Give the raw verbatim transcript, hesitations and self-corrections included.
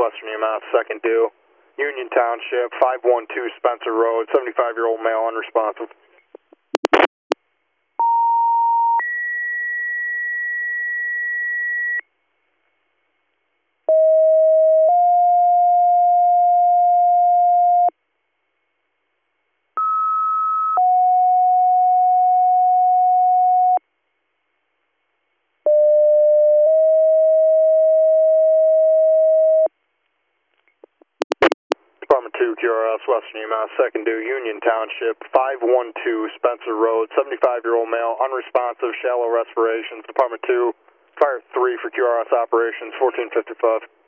Western E M S, second due. Union Township, five one two Spencer Road, seventy-five-year-old male, unresponsive. Department two, Q R S, Western E M S, second due, Union Township, five one two Spencer Road, seventy-five-year-old male, unresponsive, shallow respirations. Department two, Fire three for Q R S operations, fourteen fifty-five.